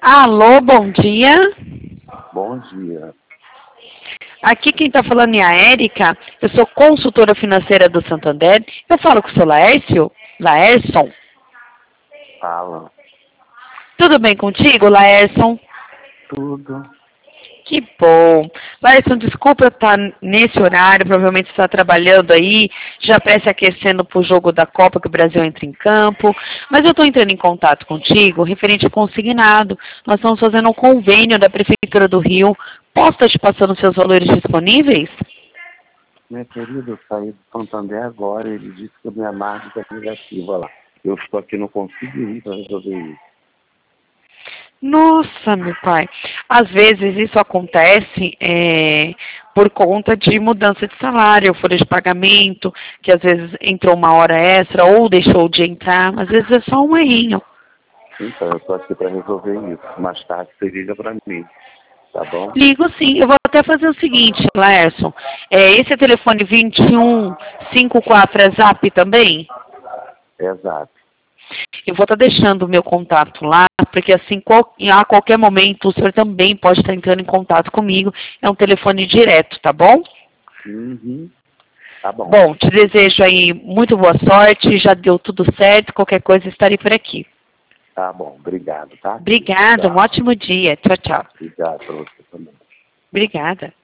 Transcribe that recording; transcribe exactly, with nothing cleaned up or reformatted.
Alô, bom dia. Bom dia. Aqui quem está falando é a Érica. Eu sou consultora financeira do Santander. Eu falo com o seu Laércio? Laércio? Fala. Tudo bem contigo, Laércio? Tudo. Que bom. Laércio, desculpa estar nesse horário, provavelmente você está trabalhando aí, já presta aquecendo para o jogo da Copa que o Brasil entra em campo, mas eu estou entrando em contato contigo referente ao consignado. Nós estamos fazendo um convênio da Prefeitura do Rio. Posso estar te passando seus valores disponíveis? Minha querida, eu saí do Santander agora, ele disse que a minha marca é negativa lá. Eu estou aqui, não consigo ir para resolver isso. Nossa, meu pai. Às vezes isso acontece é, por conta de mudança de salário, folha de pagamento, que às vezes entrou uma hora extra ou deixou de entrar. Às vezes é só um errinho. Então, eu estou aqui para resolver isso. Mais tarde você liga para mim, tá bom? Ligo sim. Eu vou até fazer o seguinte, Laércio. É, esse é telefone vinte e um cinquenta e quatro é Zap também? Exato. Eu vou estar deixando o meu contato lá, porque assim, qual, a qualquer momento o senhor também pode estar entrando em contato comigo. É um telefone direto, tá bom? Uhum. Tá bom. Bom, te desejo aí muito boa sorte, já deu tudo certo, qualquer coisa estarei por aqui. Tá bom, obrigado, tá? Obrigada, um ótimo dia. Tchau, tchau. Obrigado para você também. Obrigada.